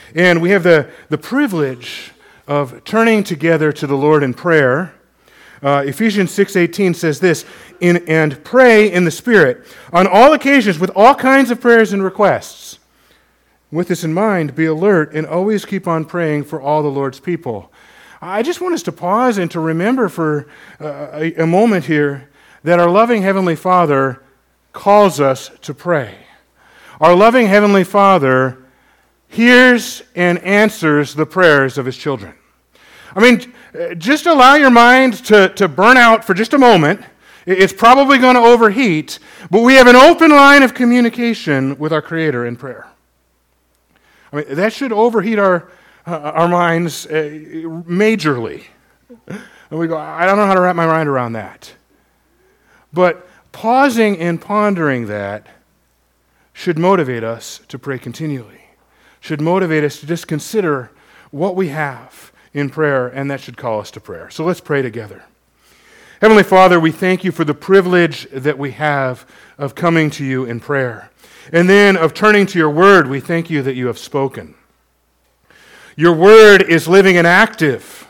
And we have the privilege of turning together to the Lord in prayer. Ephesians 6:18 says this, and pray in the Spirit on all occasions with all kinds of prayers and requests. With this in mind, be alert and always keep on praying for all the Lord's people. I just want us to pause and to remember for a moment here that our loving Heavenly Father calls us to pray. Our loving Heavenly Father hears and answers the prayers of His children. I mean, just allow your mind to burn out for just a moment. It's probably going to overheat, but we have an open line of communication with our Creator in prayer. I mean, that should overheat our minds majorly. And we go, I don't know how to wrap my mind around that. But pausing and pondering that should motivate us to pray continually. Should motivate us to just consider what we have in prayer, and that should call us to prayer. So let's pray together. Heavenly Father, we thank you for the privilege that we have of coming to you in prayer. And then of turning to your word, we thank you that you have spoken. Your word is living and active.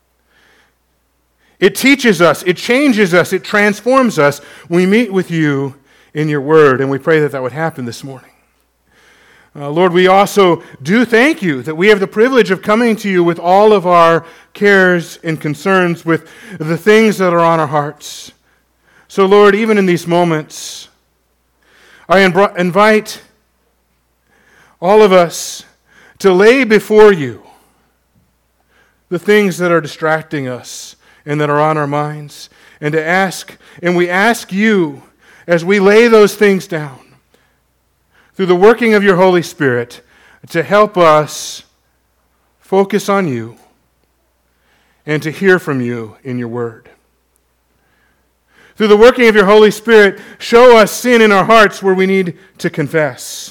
It teaches us, it changes us, it transforms us. We meet with you in your word, and we pray that that would happen this morning. Lord, we also do thank you that we have the privilege of coming to you with all of our cares and concerns, with the things that are on our hearts. So, Lord, even in these moments, I invite all of us to lay before you the things that are distracting us and that are on our minds, and to ask, and we ask you as we lay those things down, through the working of your Holy Spirit, to help us focus on you and to hear from you in your word. Through the working of your Holy Spirit, show us sin in our hearts where we need to confess.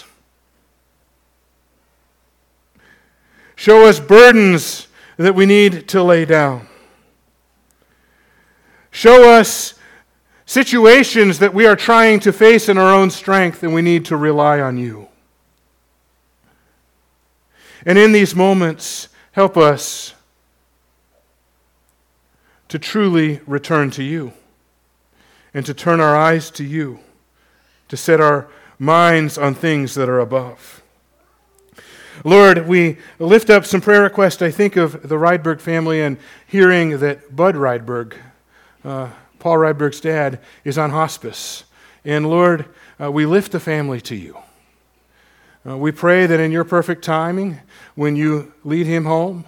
Show us burdens that we need to lay down. Show us situations that we are trying to face in our own strength and we need to rely on you. And in these moments, help us to truly return to you and to turn our eyes to you, to set our minds on things that are above. Lord, we lift up some prayer requests. I think of the Rydberg family and hearing that Bud Rydberg, Paul Rydberg's dad, is on hospice. And Lord, we lift the family to you. We pray that in your perfect timing, when you lead him home,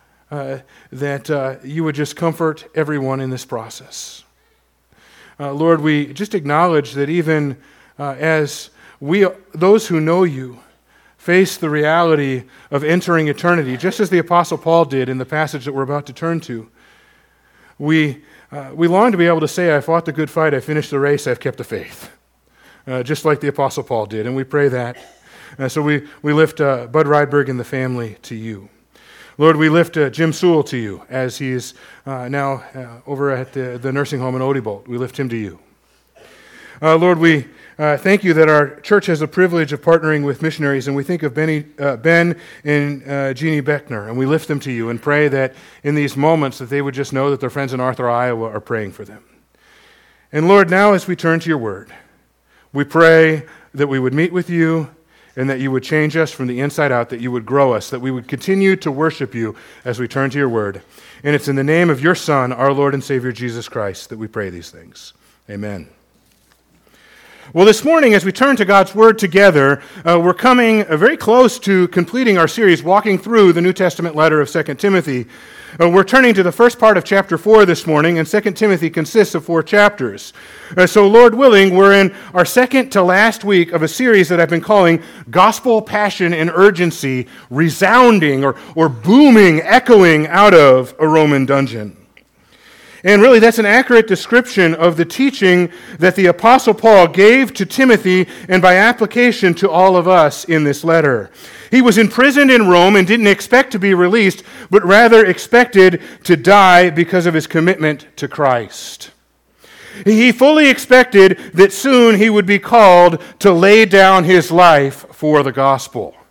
that you would just comfort everyone in this process. Lord, we just acknowledge that even as those who know you, face the reality of entering eternity, just as the Apostle Paul did in the passage that we're about to turn to, we long to be able to say, I fought the good fight, I finished the race, I've kept the faith. Just like the Apostle Paul did, and we pray that. So we lift Bud Rydberg and the family to you. Lord, we lift Jim Sewell to you as he is now over at the nursing home in Odebolt. We lift him to you. Lord, we thank you that our church has the privilege of partnering with missionaries, and we think of Ben and Jeannie Beckner, and we lift them to you and pray that in these moments that they would just know that their friends in Arthur, Iowa are praying for them. And Lord, now as we turn to your word, we pray that we would meet with you and that you would change us from the inside out, that you would grow us, that we would continue to worship you as we turn to your word. And it's in the name of your Son, our Lord and Savior Jesus Christ, that we pray these things. Amen. Well, this morning, as we turn to God's Word together, we're coming very close to completing our series, walking through the New Testament letter of 2 Timothy. We're turning to the first part of chapter 4 this morning, and 2 Timothy consists of 4 chapters. So, Lord willing, we're in our second to last week of a series that I've been calling Gospel, Passion, and Urgency, resounding or booming, echoing out of a Roman dungeon. And really, that's an accurate description of the teaching that the Apostle Paul gave to Timothy and by application to all of us in this letter. He was imprisoned in Rome and didn't expect to be released, but rather expected to die because of his commitment to Christ. He fully expected that soon he would be called to lay down his life for the gospel.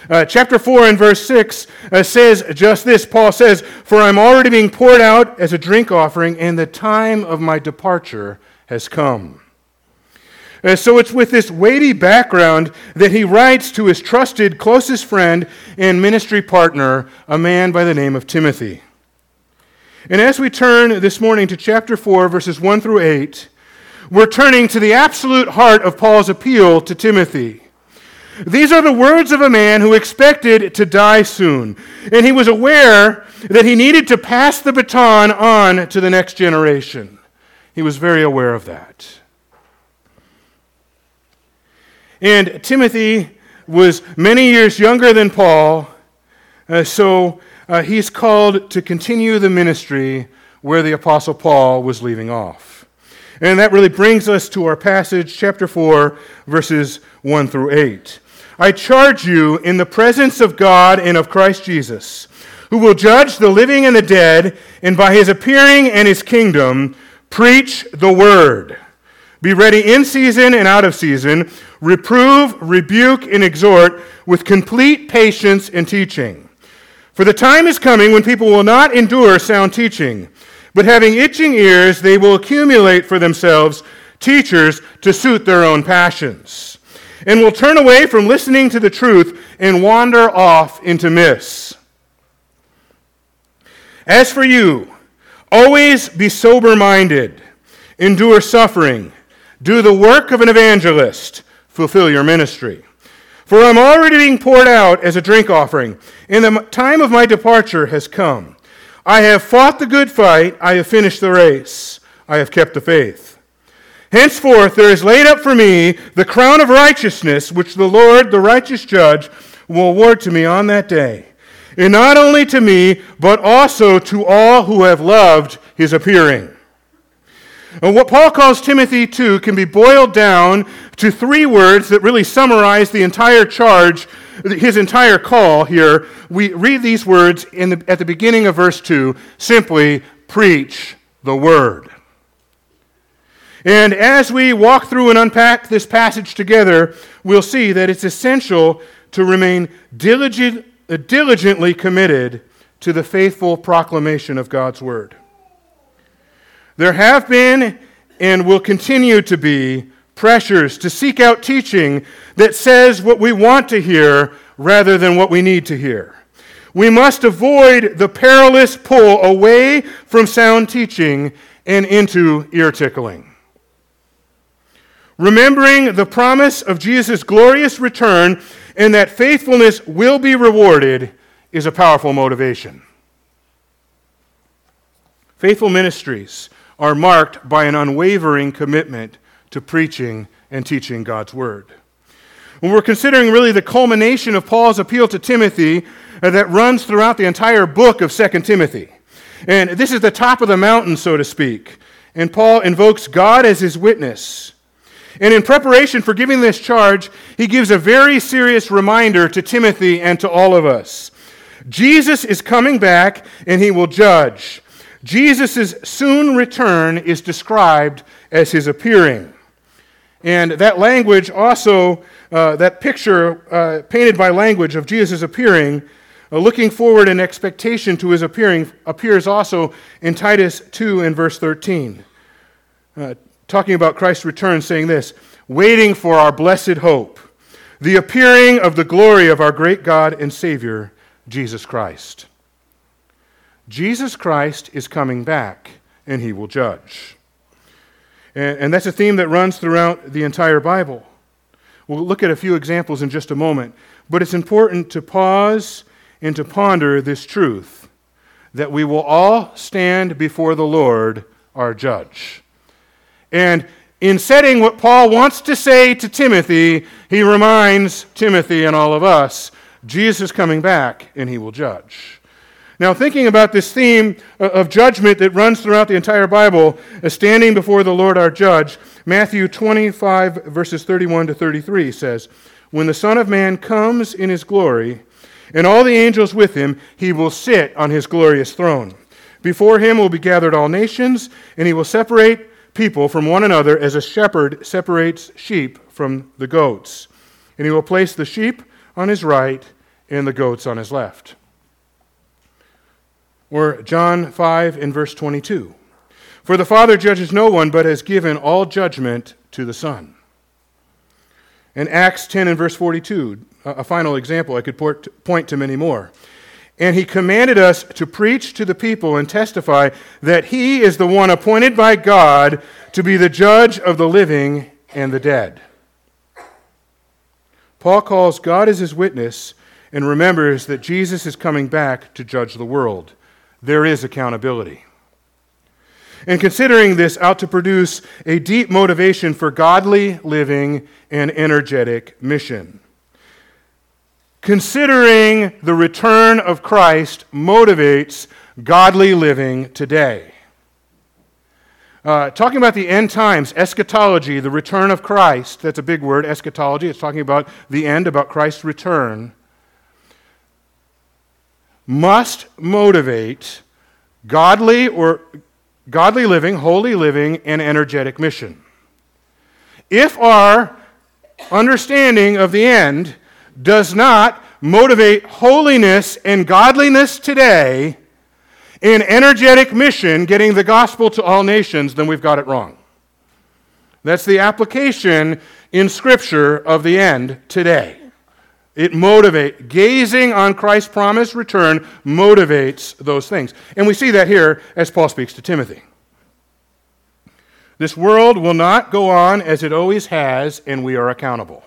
Chapter 4 and verse 6 says just this. Paul says, "For I'm already being poured out as a drink offering, and the time of my departure has come." So it's with this weighty background that he writes to his trusted, closest friend and ministry partner, a man by the name of Timothy. And as we turn this morning to chapter 4, verses 1 through 8, we're turning to the absolute heart of Paul's appeal to Timothy. These are the words of a man who expected to die soon, and he was aware that he needed to pass the baton on to the next generation. He was very aware of that. And Timothy was many years younger than Paul, so he's called to continue the ministry where the Apostle Paul was leaving off. And that really brings us to our passage, chapter 4, verses 1 through 8. "I charge you in the presence of God and of Christ Jesus, who will judge the living and the dead, and by his appearing and his kingdom, preach the word. Be ready in season and out of season, reprove, rebuke, and exhort with complete patience and teaching. For the time is coming when people will not endure sound teaching, but having itching ears, they will accumulate for themselves teachers to suit their own passions, and will turn away from listening to the truth and wander off into myths. As for you, always be sober-minded, endure suffering, do the work of an evangelist, fulfill your ministry. For I'm already being poured out as a drink offering, and the time of my departure has come. I have fought the good fight, I have finished the race, I have kept the faith. Henceforth there is laid up for me the crown of righteousness, which the Lord, the righteous judge, will award to me on that day. And not only to me, but also to all who have loved his appearing." And what Paul calls Timothy to can be boiled down to three words that really summarize the entire charge, his entire call here. We read these words at the beginning of verse 2, simply, preach the word. And as we walk through and unpack this passage together, we'll see that it's essential to remain diligently committed to the faithful proclamation of God's word. There have been and will continue to be pressures to seek out teaching that says what we want to hear rather than what we need to hear. We must avoid the perilous pull away from sound teaching and into ear-tickling. Remembering the promise of Jesus' glorious return and that faithfulness will be rewarded is a powerful motivation. Faithful ministries are marked by an unwavering commitment to preaching and teaching God's word. When we're considering really the culmination of Paul's appeal to Timothy that runs throughout the entire book of 2 Timothy. And this is the top of the mountain, so to speak. And Paul invokes God as his witness. And in preparation for giving this charge, he gives a very serious reminder to Timothy and to all of us. Jesus is coming back and he will judge. Jesus' soon return is described as his appearing. And that language also, that picture painted by language of Jesus' appearing, looking forward in expectation to his appearing, appears also in Titus 2 and verse 13. Talking about Christ's return, saying this, "Waiting for our blessed hope, the appearing of the glory of our great God and Savior, Jesus Christ." Jesus Christ is coming back, and he will judge. And that's a theme that runs throughout the entire Bible. We'll look at a few examples in just a moment, but it's important to pause and to ponder this truth, that we will all stand before the Lord, our judge. And in setting what Paul wants to say to Timothy, he reminds Timothy and all of us, Jesus is coming back, and he will judge. Now, thinking about this theme of judgment that runs throughout the entire Bible, standing before the Lord our judge, Matthew 25, verses 31 to 33 says, "When the Son of Man comes in his glory, and all the angels with him, he will sit on his glorious throne. Before him will be gathered all nations, and he will separate people from one another as a shepherd separates sheep from the goats. And he will place the sheep on his right and the goats on his left. Or John 5 and verse 22. For the Father judges no one, but has given all judgment to the Son. In Acts 10 and verse 42, a final example, I could point to many more. And he commanded us to preach to the people and testify that he is the one appointed by God to be the judge of the living and the dead. Paul calls God as his witness and remembers that Jesus is coming back to judge the world. There is accountability. And considering this ought to produce a deep motivation for godly living and energetic mission. Considering the return of Christ motivates godly living today. Talking about the end times, eschatology, the return of Christ, that's a big word, eschatology. It's talking about the end, about Christ's return. Must motivate godly living, holy living, and energetic mission. If our understanding of the end does not motivate holiness and godliness today in energetic mission, getting the gospel to all nations, then we've got it wrong. That's the application in Scripture of the end today. It motivates, gazing on Christ's promised return motivates those things. And we see that here as Paul speaks to Timothy. This world will not go on as it always has, and we are accountable.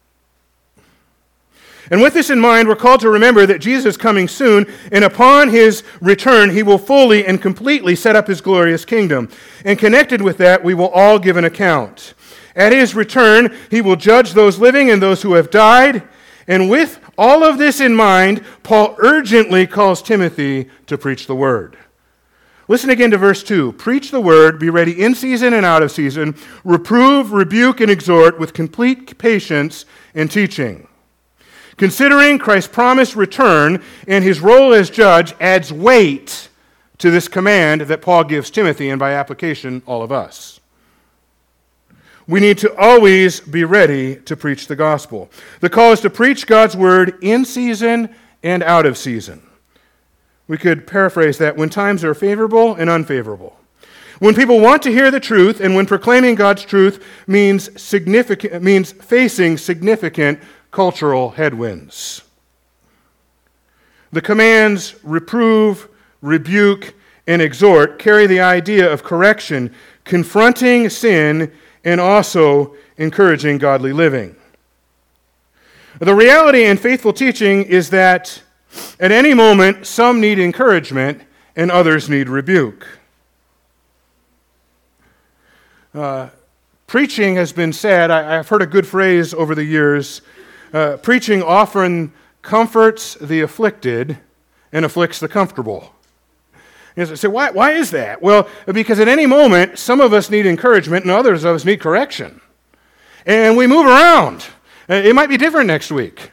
And with this in mind, we're called to remember that Jesus is coming soon, and upon his return, he will fully and completely set up his glorious kingdom. And connected with that, we will all give an account. At his return, he will judge those living and those who have died. And with all of this in mind, Paul urgently calls Timothy to preach the word. Listen again to verse 2. Preach the word, be ready in season and out of season, reprove, rebuke, and exhort with complete patience and teaching. Considering Christ's promised return and his role as judge adds weight to this command that Paul gives Timothy, and by application, all of us. We need to always be ready to preach the gospel. The call is to preach God's word in season and out of season. We could paraphrase that: when times are favorable and unfavorable. When people want to hear the truth, and when proclaiming God's truth means facing significant cultural headwinds. The commands reprove, rebuke, and exhort carry the idea of correction, confronting sin, and also encouraging godly living. The reality in faithful teaching is that at any moment, some need encouragement and others need rebuke. Preaching has been said, I've heard a good phrase over the years, preaching often comforts the afflicted and afflicts the comfortable. You say, why is that? Well, because at any moment, some of us need encouragement and others of us need correction. And we move around. It might be different next week.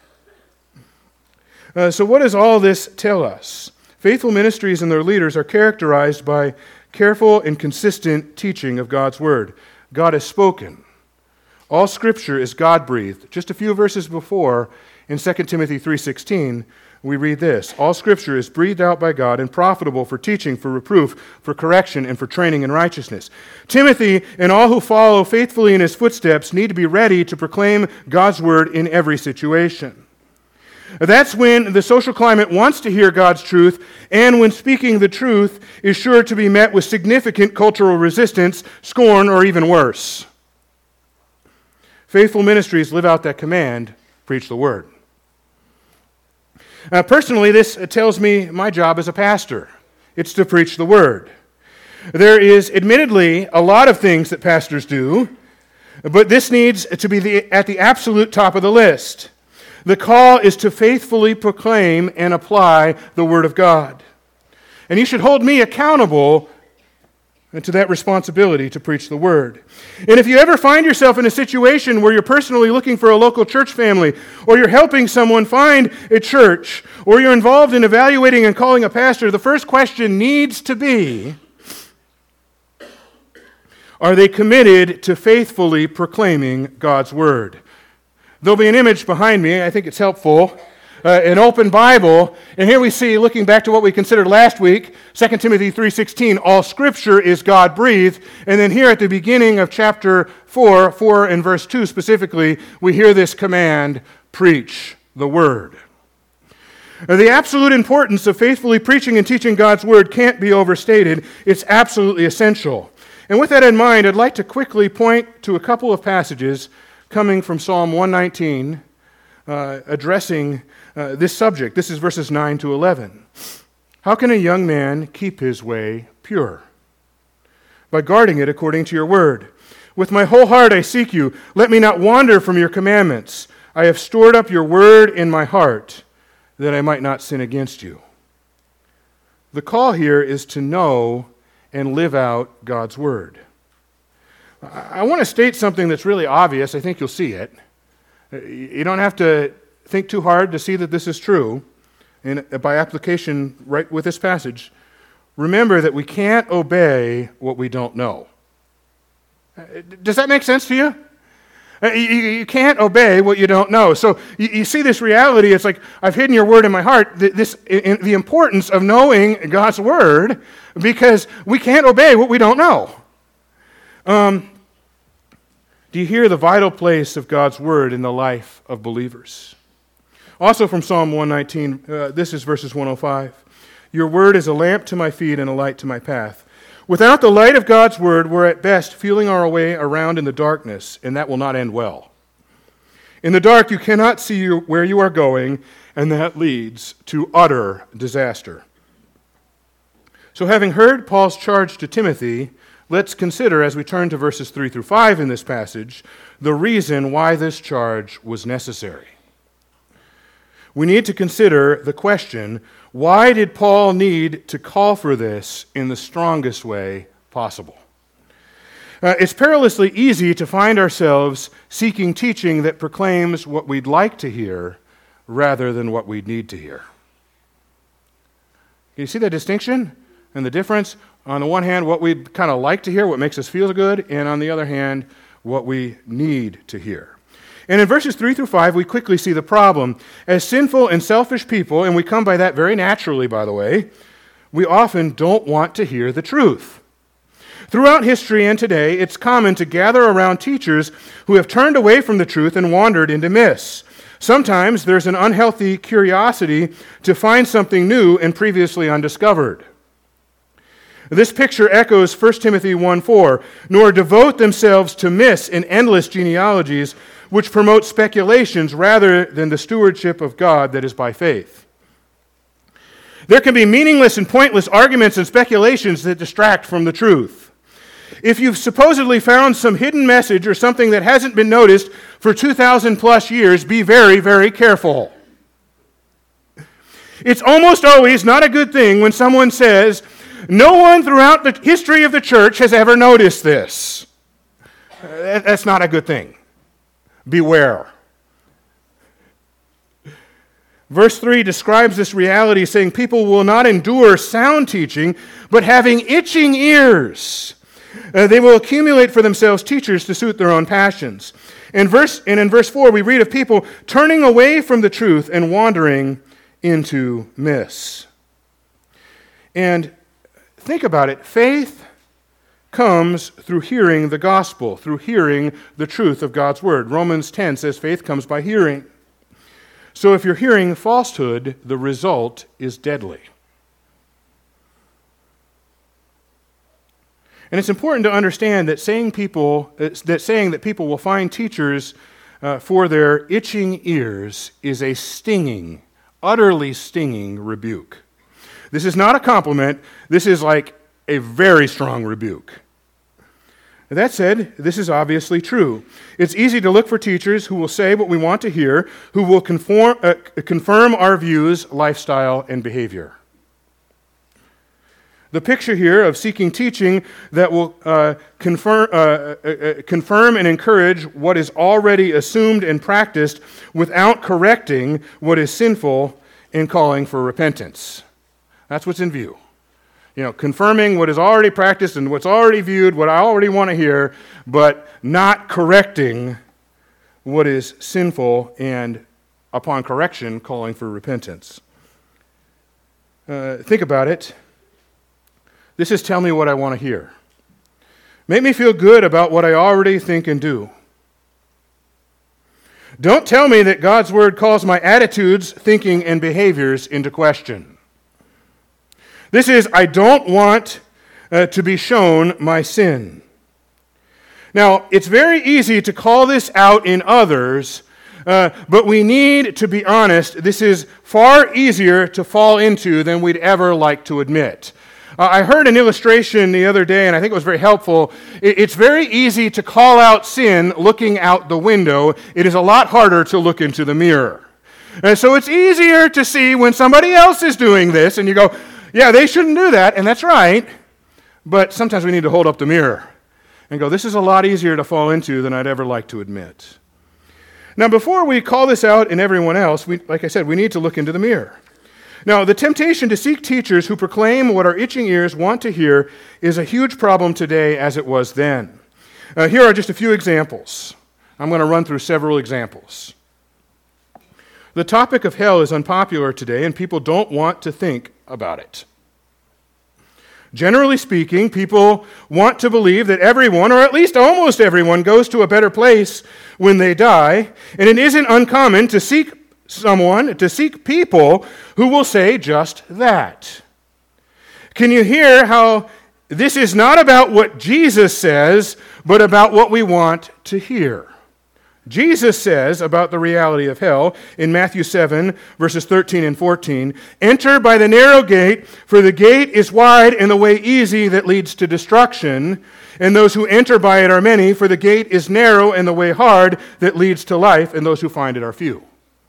So what does all this tell us? Faithful ministries and their leaders are characterized by careful and consistent teaching of God's word. God has spoken. All Scripture is God-breathed. Just a few verses before, in 2 Timothy 3:16, we read this: all Scripture is breathed out by God and profitable for teaching, for reproof, for correction, and for training in righteousness. Timothy and all who follow faithfully in his footsteps need to be ready to proclaim God's word in every situation. That's when the social climate wants to hear God's truth, and when speaking the truth is sure to be met with significant cultural resistance, scorn, or even worse. Faithful ministries live out that command: preach the word. Personally, this tells me my job as a pastor. It's to preach the word. There is admittedly a lot of things that pastors do, but this needs to be at the absolute top of the list. The call is to faithfully proclaim and apply the word of God. And you should hold me accountable to that responsibility to preach the word. And if you ever find yourself in a situation where you're personally looking for a local church family, or you're helping someone find a church, or you're involved in evaluating and calling a pastor, the first question needs to be, are they committed to faithfully proclaiming God's word? There'll be an image behind me. I think it's helpful. an open Bible. And here we see, looking back to what we considered last week, 2 Timothy 3:16, all Scripture is God-breathed. And then here at the beginning of chapter 4 and verse 2 specifically, we hear this command, preach the Word. The absolute importance of faithfully preaching and teaching God's Word can't be overstated. It's absolutely essential. And with that in mind, I'd like to quickly point to a couple of passages coming from Psalm 119, addressing this subject. This is verses 9 to 11. How can a young man keep his way pure? By guarding it according to your word. With my whole heart I seek you. Let me not wander from your commandments. I have stored up your word in my heart, that I might not sin against you. The call here is to know and live out God's word. I want to state something that's really obvious. I think you'll see it. You don't have to think too hard to see that this is true. And by application, right with this passage, remember that we can't obey what we don't know. Does that make sense to you? You can't obey what you don't know. So you see this reality. It's like, I've hidden your word in my heart. The importance of knowing God's word, because we can't obey what we don't know. Do you hear the vital place of God's word in the life of believers? Also from Psalm 119, this is verses 105. Your word is a lamp to my feet and a light to my path. Without the light of God's word, we're at best feeling our way around in the darkness, and that will not end well. In the dark, you cannot see where you are going, and that leads to utter disaster. So having heard Paul's charge to Timothy, let's consider, as we turn to verses 3 through 5 in this passage, the reason why this charge was necessary. We need to consider the question, why did Paul need to call for this in the strongest way possible? It's perilously easy to find ourselves seeking teaching that proclaims what we'd like to hear rather than what we need to hear. Can you see the distinction and the difference? On the one hand, what we'd kind of like to hear, what makes us feel good, and on the other hand, what we need to hear. And in verses 3 through 5, we quickly see the problem. As sinful and selfish people, and we come by that very naturally, by the way, we often don't want to hear the truth. Throughout history and today, it's common to gather around teachers who have turned away from the truth and wandered into myths. Sometimes there's an unhealthy curiosity to find something new and previously undiscovered. This picture echoes 1 Timothy 1:4, nor devote themselves to myths and endless genealogies, which promote speculations rather than the stewardship of God that is by faith. There can be meaningless and pointless arguments and speculations that distract from the truth. If you've supposedly found some hidden message or something that hasn't been noticed for 2,000 plus years, be very, very careful. It's almost always not a good thing when someone says, no one throughout the history of the church has ever noticed this. That's not a good thing. Beware. Verse 3 describes this reality, saying people will not endure sound teaching, but having itching ears. They will accumulate for themselves teachers to suit their own passions. And in verse 4, we read of people turning away from the truth and wandering into myths. And think about it. Faith comes through hearing the gospel, through hearing the truth of God's word. Romans 10 says faith comes by hearing. So if you're hearing falsehood, the result is deadly. And it's important to understand that saying that people will find teachers for their itching ears is a stinging, utterly stinging rebuke. This is not a compliment. This is like a very strong rebuke. That said, this is obviously true. It's easy to look for teachers who will say what we want to hear, who will confirm our views, lifestyle, and behavior. The picture here of seeking teaching that will confirm and encourage what is already assumed and practiced without correcting what is sinful and calling for repentance. That's what's in view. Confirming what is already practiced and what's already viewed, what I already want to hear, but not correcting what is sinful and upon correction, calling for repentance. Think about it. This is tell me what I want to hear. Make me feel good about what I already think and do. Don't tell me that God's word calls my attitudes, thinking, and behaviors into question. This is, I don't want to be shown my sin. Now, it's very easy to call this out in others, but we need to be honest. This is far easier to fall into than we'd ever like to admit. I heard an illustration the other day, and I think it was very helpful. It's very easy to call out sin looking out the window. It is a lot harder to look into the mirror. And so it's easier to see when somebody else is doing this, and you go, yeah, they shouldn't do that, and that's right. But sometimes we need to hold up the mirror and go, this is a lot easier to fall into than I'd ever like to admit. Now, before we call this out in everyone else, like I said, we need to look into the mirror. Now, the temptation to seek teachers who proclaim what our itching ears want to hear is a huge problem today as it was then. Here are just a few examples. I'm going to run through several examples. The topic of hell is unpopular today, and people don't want to think about it. Generally speaking, people want to believe that everyone, or at least almost everyone, goes to a better place when they die, and it isn't uncommon to seek people who will say just that. Can you hear how this is not about what Jesus says, but about what we want to hear? Jesus says about the reality of hell in Matthew 7, verses 13 and 14, "Enter by the narrow gate, for the gate is wide and the way easy that leads to destruction, and those who enter by it are many, for the gate is narrow and the way hard that leads to life, and those who find it are few."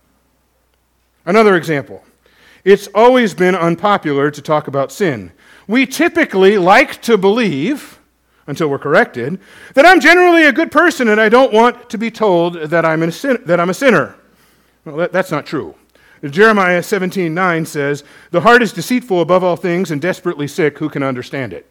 Another example. It's always been unpopular to talk about sin. We typically like to believe, until we're corrected, that I'm generally a good person and I don't want to be told that I'm a sinner. Well, that's not true. Jeremiah 17:9 says, "The heart is deceitful above all things and desperately sick. Who can understand it?"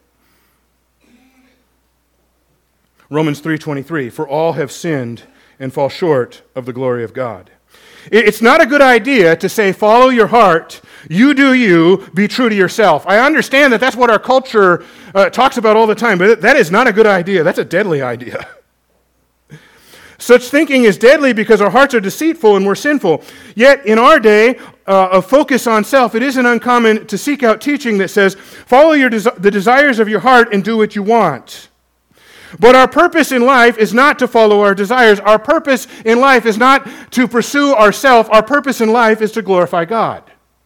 Romans 3:23, "For all have sinned and fall short of the glory of God." It's not a good idea to say, follow your heart, you do you, be true to yourself. I understand that that's what our culture talks about all the time, but that is not a good idea. That's a deadly idea. Such thinking is deadly because our hearts are deceitful and we're sinful. Yet in our day of focus on self, it isn't uncommon to seek out teaching that says, follow the desires of your heart and do what you want. But our purpose in life is not to follow our desires. Our purpose in life is not to pursue ourselves. Our purpose in life is to glorify God.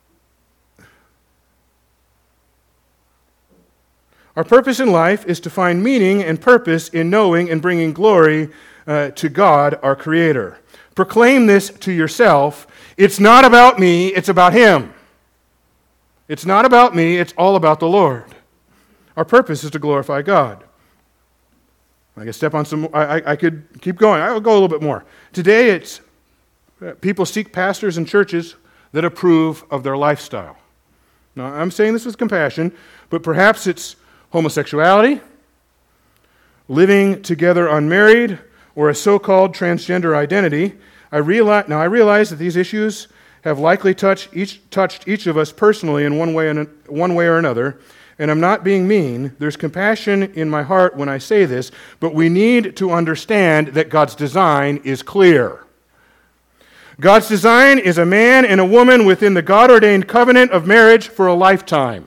Our purpose in life is to find meaning and purpose in knowing and bringing glory to God, our Creator. Proclaim this to yourself. It's not about me, it's about Him. It's not about me, it's all about the Lord. Our purpose is to glorify God. I could step on some. I could keep going. I will go a little bit more. Today, it's people seek pastors and churches that approve of their lifestyle. Now, I'm saying this with compassion, but perhaps it's homosexuality, living together unmarried, or a so-called transgender identity. I realize that these issues have likely touched each of us personally in one way or another. And I'm not being mean. There's compassion in my heart when I say this, but we need to understand that God's design is clear. God's design is a man and a woman within the God-ordained covenant of marriage for a lifetime.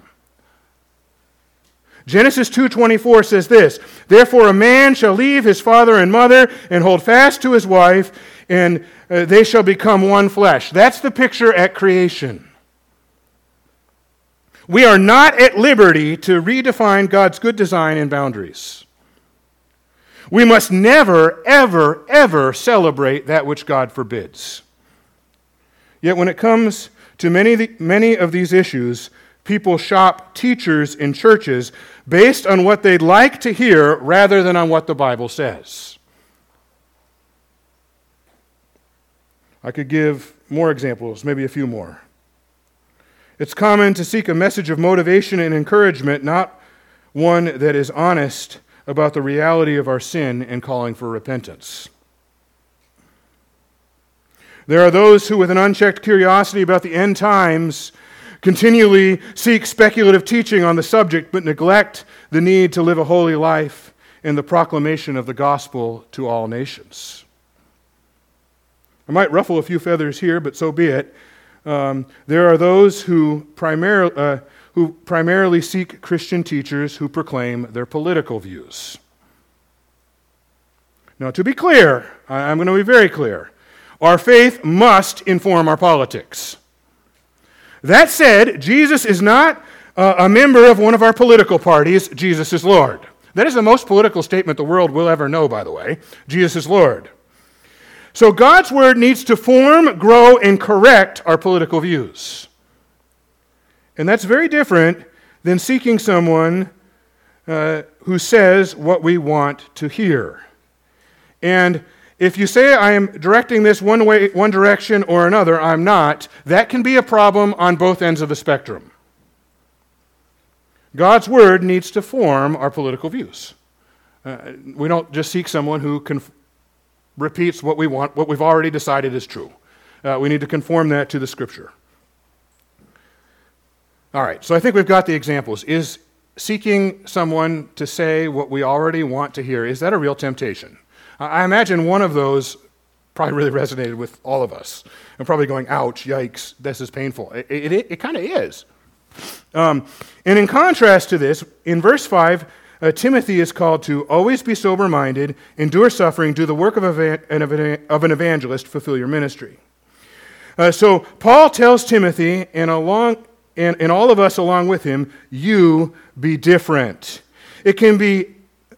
Genesis 2:24 says this, "Therefore a man shall leave his father and mother and hold fast to his wife, and they shall become one flesh." That's the picture at creation. We are not at liberty to redefine God's good design and boundaries. We must never, ever, ever celebrate that which God forbids. Yet when it comes to many of these issues, people shop teachers in churches based on what they'd like to hear rather than on what the Bible says. I could give more examples, maybe a few more. It's common to seek a message of motivation and encouragement, not one that is honest about the reality of our sin and calling for repentance. There are those who, with an unchecked curiosity about the end times, continually seek speculative teaching on the subject, but neglect the need to live a holy life in the proclamation of the gospel to all nations. I might ruffle a few feathers here, but so be it. There are those who primarily seek Christian teachers who proclaim their political views. Now, to be clear, I'm going to be very clear. Our faith must inform our politics. That said, Jesus is not a member of one of our political parties. Jesus is Lord. That is the most political statement the world will ever know, by the way. Jesus is Lord. So God's word needs to form, grow, and correct our political views. And that's very different than seeking someone who says what we want to hear. And if you say I am directing this one way, one direction or another, I'm not, that can be a problem on both ends of the spectrum. God's word needs to form our political views. We don't just seek someone who repeats what we want, what we've already decided is true. We need to conform that to the Scripture. All right, so I think we've got the examples. Is seeking someone to say what we already want to hear, is that a real temptation? I imagine one of those probably really resonated with all of us. And probably going, ouch, yikes, this is painful. It kind of is. And in contrast to this, in verse 5, Timothy is called to always be sober-minded, endure suffering, do the work of an evangelist, fulfill your ministry. So Paul tells Timothy, and all of us along with him, you be different. It can be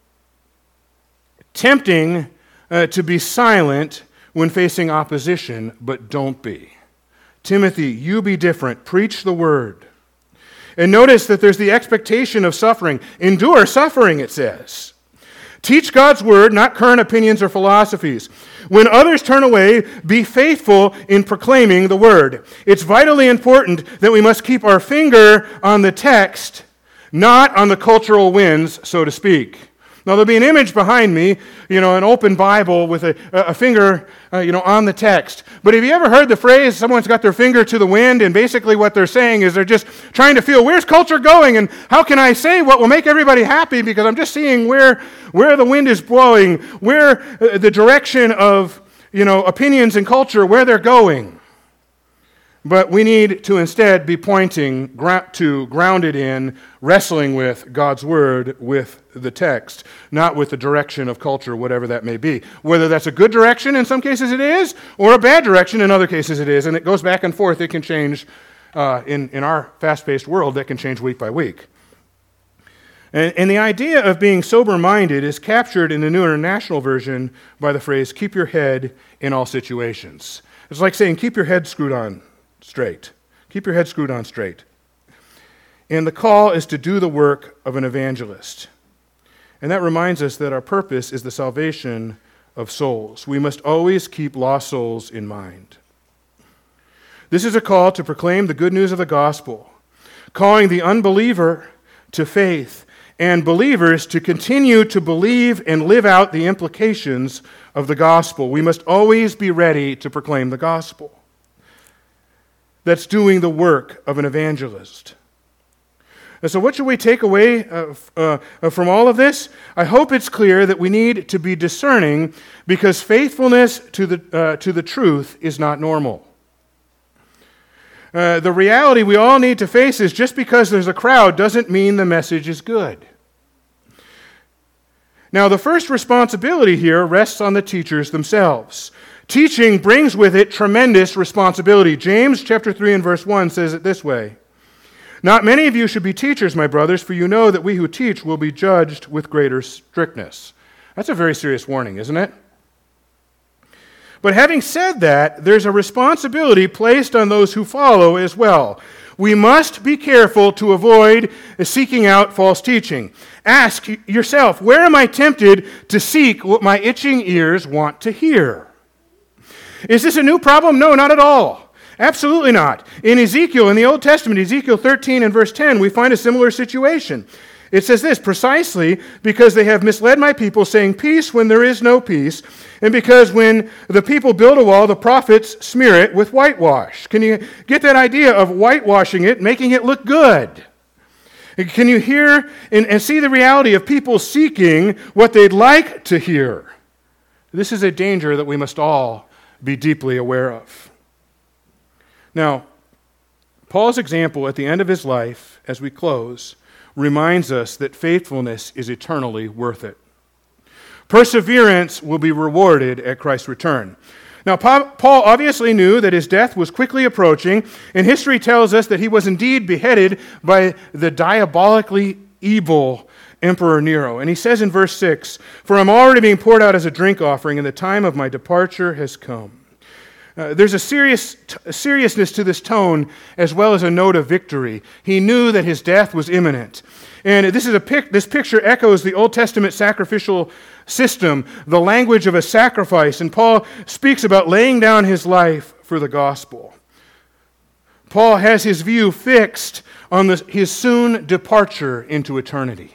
tempting to be silent when facing opposition, but don't be. Timothy, you be different. Preach the word. And notice that there's the expectation of suffering. Endure suffering, it says. Teach God's word, not current opinions or philosophies. When others turn away, be faithful in proclaiming the word. It's vitally important that we must keep our finger on the text, not on the cultural winds, so to speak. Now, there'll be an image behind me, an open Bible with a finger, on the text. But have you ever heard the phrase, someone's got their finger to the wind, and basically what they're saying is they're just trying to feel, where's culture going, and how can I say what will make everybody happy, because I'm just seeing where the wind is blowing, where the direction of, opinions and culture, where they're going. But we need to instead be pointing grounded in, wrestling with God's word, with the text, not with the direction of culture, whatever that may be. Whether that's a good direction, in some cases it is, or a bad direction, in other cases it is. And it goes back and forth. It can change, in our fast-paced world, that can change week by week. And the idea of being sober-minded is captured in the New International Version by the phrase, keep your head in all situations. It's like saying, keep your head screwed on straight. Keep your head screwed on straight. And the call is to do the work of an evangelist. And that reminds us that our purpose is the salvation of souls. We must always keep lost souls in mind. This is a call to proclaim the good news of the gospel, calling the unbeliever to faith, and believers to continue to believe and live out the implications of the gospel. We must always be ready to proclaim the gospel. That's doing the work of an evangelist. And so what should we take away from all of this? I hope it's clear that we need to be discerning, because faithfulness to the truth is not normal. The reality we all need to face is just because there's a crowd doesn't mean the message is good. Now, the first responsibility here rests on the teachers themselves. Teaching brings with it tremendous responsibility. James chapter 3 and verse 1 says it this way: "Not many of you should be teachers, my brothers, for you know that we who teach will be judged with greater strictness." That's a very serious warning, isn't it? But having said that, there's a responsibility placed on those who follow as well. We must be careful to avoid seeking out false teaching. Ask yourself, where am I tempted to seek what my itching ears want to hear? Is this a new problem? No, not at all. Absolutely not. In Ezekiel, in the Old Testament, Ezekiel 13 and verse 10, we find a similar situation. It says this, precisely because they have misled my people, saying peace when there is no peace, and because when the people build a wall, the prophets smear it with whitewash. Can you get that idea of whitewashing it, making it look good? Can you hear and see the reality of people seeking what they'd like to hear? This is a danger that we must all be deeply aware of. Now, Paul's example at the end of his life, as we close, reminds us that faithfulness is eternally worth it. Perseverance will be rewarded at Christ's return. Now, Paul obviously knew that his death was quickly approaching, and history tells us that he was indeed beheaded by the diabolically evil Emperor Nero. And he says in verse 6, "For I'm already being poured out as a drink offering, and the time of my departure has come." There's a seriousness to this tone as well as a note of victory. He knew that his death was imminent. And this picture echoes the Old Testament sacrificial system, the language of a sacrifice. And Paul speaks about laying down his life for the gospel. Paul has his view fixed on his soon departure into eternity.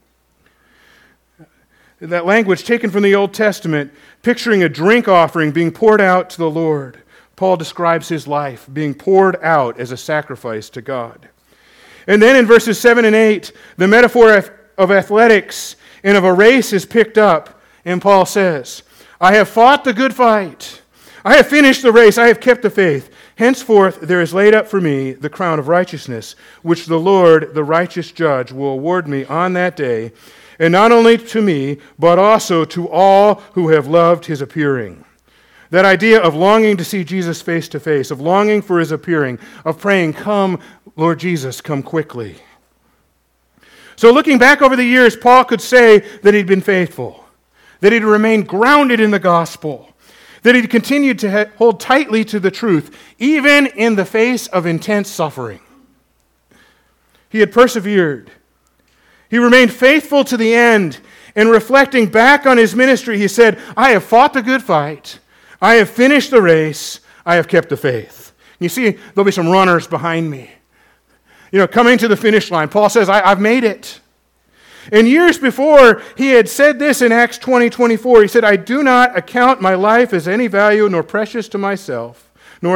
That language taken from the Old Testament, picturing a drink offering being poured out to the Lord. Paul describes his life being poured out as a sacrifice to God. And then in verses 7 and 8, the metaphor of athletics and of a race is picked up, and Paul says, "I have fought the good fight. I have finished the race. I have kept the faith. Henceforth there is laid up for me the crown of righteousness, which the Lord, the righteous judge, will award me on that day, and not only to me, but also to all who have loved his appearing." That idea of longing to see Jesus face to face, of longing for his appearing, of praying, "Come, Lord Jesus, come quickly." So looking back over the years, Paul could say that he'd been faithful, that he'd remained grounded in the gospel, that he'd continued to hold tightly to the truth, even in the face of intense suffering. He had persevered. He remained faithful to the end, and reflecting back on his ministry, he said, "I have fought the good fight. I have finished the race. I have kept the faith." You see, there'll be some runners behind me. Coming to the finish line. Paul says, I've made it. And years before, he had said this in Acts 20:24. He said, "I do not account my life as any value nor as precious to myself,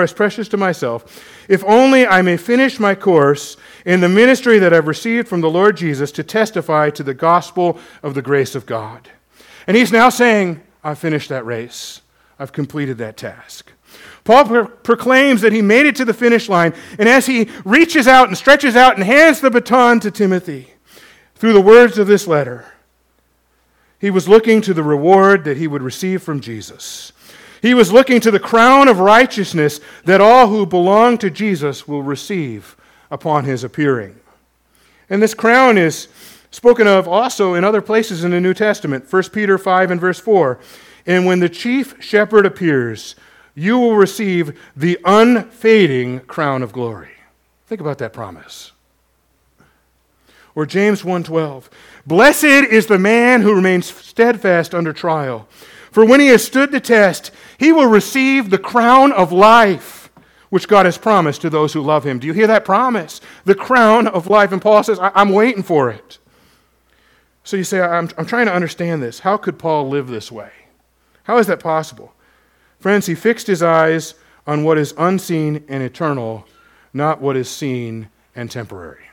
if only I may finish my course in the ministry that I've received from the Lord Jesus to testify to the gospel of the grace of God." And he's now saying, I've finished that race. I've completed that task. Paul proclaims that he made it to the finish line, and as he reaches out and stretches out and hands the baton to Timothy, through the words of this letter, he was looking to the reward that he would receive from Jesus. He was looking to the crown of righteousness that all who belong to Jesus will receive upon his appearing. And this crown is spoken of also in other places in the New Testament. 1 Peter 5 and verse 4, "And when the chief shepherd appears, you will receive the unfading crown of glory." Think about that promise. Or James 1:12, "Blessed is the man who remains steadfast under trial. For when he has stood the test, he will receive the crown of life, which God has promised to those who love him." Do you hear that promise? The crown of life. And Paul says, I'm waiting for it. So you say, I'm trying to understand this. How could Paul live this way? How is that possible? Friends, he fixed his eyes on what is unseen and eternal, not what is seen and temporary.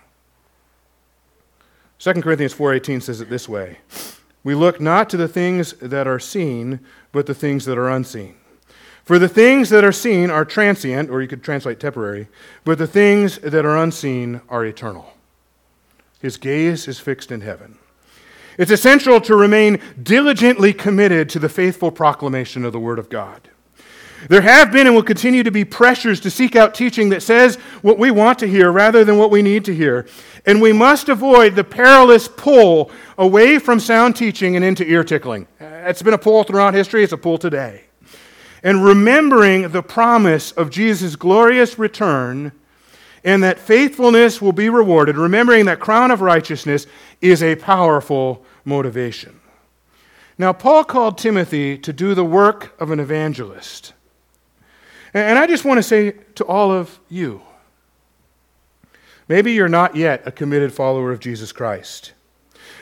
2 Corinthians 4:18 says it this way, "We look not to the things that are seen, but the things that are unseen. For the things that are seen are transient," or you could translate temporary, "but the things that are unseen are eternal." His gaze is fixed in heaven. It's essential to remain diligently committed to the faithful proclamation of the Word of God. There have been and will continue to be pressures to seek out teaching that says what we want to hear rather than what we need to hear. And we must avoid the perilous pull away from sound teaching and into ear tickling. It's been a pull throughout history. It's a pull today. And remembering the promise of Jesus' glorious return and that faithfulness will be rewarded, remembering that crown of righteousness is a powerful motivation. Now, Paul called Timothy to do the work of an evangelist. And I just want to say to all of you, maybe you're not yet a committed follower of Jesus Christ.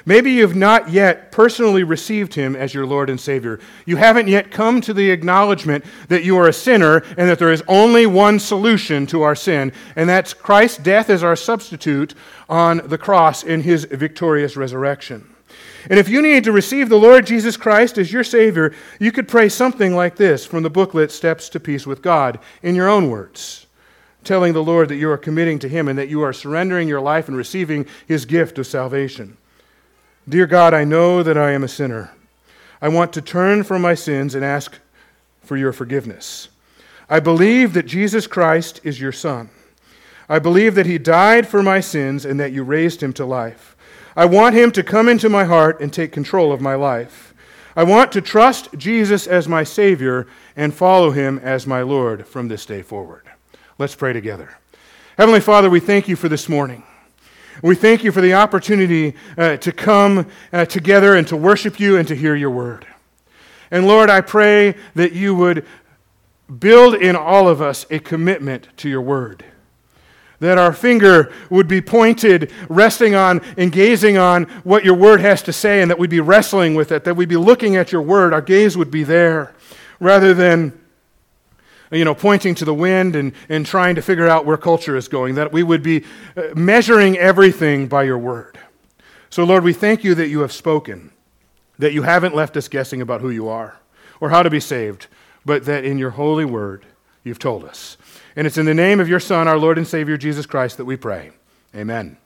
Maybe you've not yet personally received him as your Lord and Savior. You haven't yet come to the acknowledgement that you are a sinner and that there is only one solution to our sin, and that's Christ's death as our substitute on the cross in his victorious resurrection. And if you need to receive the Lord Jesus Christ as your Savior, you could pray something like this from the booklet, Steps to Peace with God, in your own words, telling the Lord that you are committing to him and that you are surrendering your life and receiving his gift of salvation. Dear God, I know that I am a sinner. I want to turn from my sins and ask for your forgiveness. I believe that Jesus Christ is your Son. I believe that he died for my sins and that you raised him to life. I want him to come into my heart and take control of my life. I want to trust Jesus as my Savior and follow him as my Lord from this day forward. Let's pray together. Heavenly Father, we thank you for this morning. We thank you for the opportunity to come together and to worship you and to hear your word. And Lord, I pray that you would build in all of us a commitment to your word. That our finger would be pointed, resting on and gazing on what your word has to say, and that we'd be wrestling with it, that we'd be looking at your word. Our gaze would be there, rather than pointing to the wind and trying to figure out where culture is going, that we would be measuring everything by your word. So, Lord, we thank you that you have spoken, that you haven't left us guessing about who you are or how to be saved, but that in your holy word you've told us. And it's in the name of your Son, our Lord and Savior, Jesus Christ, that we pray. Amen.